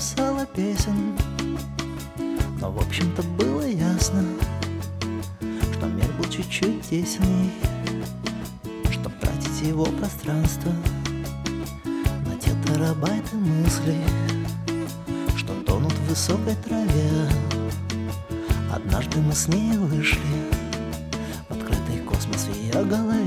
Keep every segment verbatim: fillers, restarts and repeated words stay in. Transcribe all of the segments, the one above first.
писала песен, но в общем-то было ясно, что мир был чуть-чуть тесней, чтоб тратить его пространство на те терабайты мыслей, что тонут в высокой траве. Однажды мы с ней вышли в открытый космос в ее голове.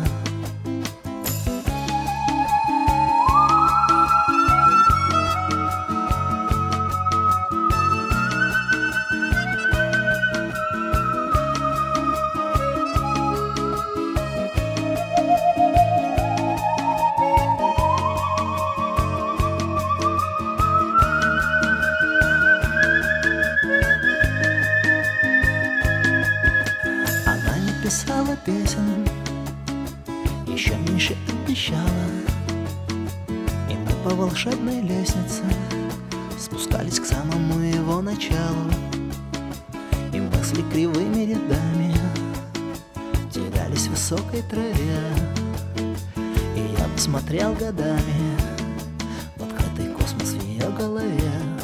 Писала песен, еще меньше обещала, и мы по волшебной лестнице спускались к самому его началу, и мысли кривыми рядами терялись в высокой траве, и я посмотрел годами в открытый космос в ее голове.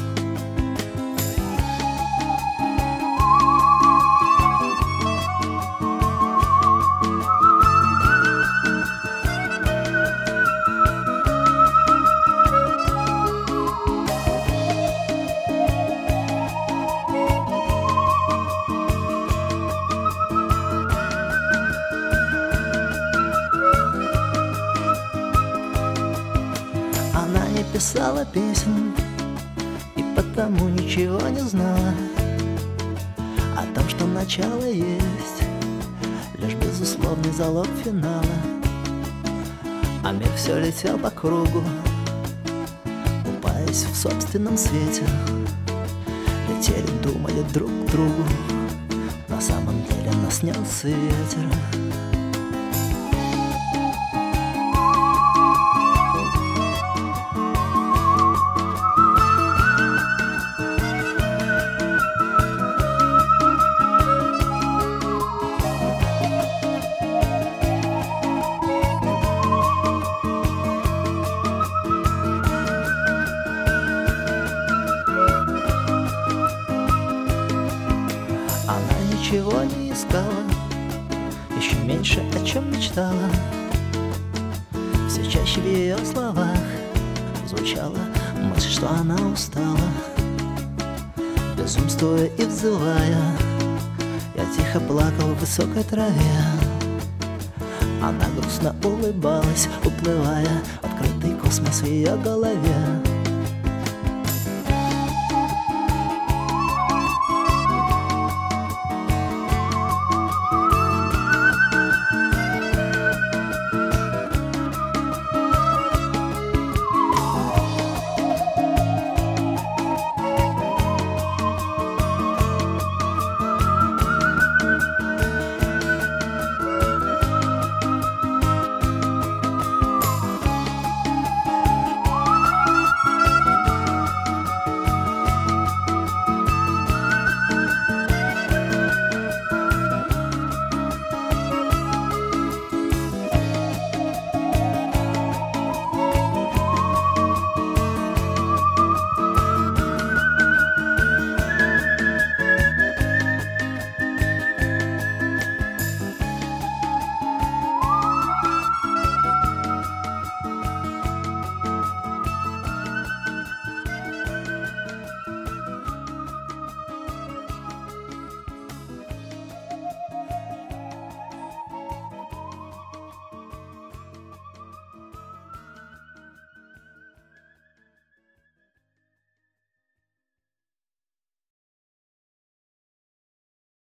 Она не писала песен и потому ничего не знала о том, что начало есть лишь безусловный залог финала. А мир все летел по кругу, купаясь в собственном свете. Летели, думали друг к другу, на самом деле нас нес ветер. Она ничего не искала, еще меньше о чем мечтала. Все чаще в ее словах звучала мысль, что она устала. Безумствуя и взывая, я тихо плакал в высокой траве. Она грустно улыбалась, уплывая в открытый космос в ее голове.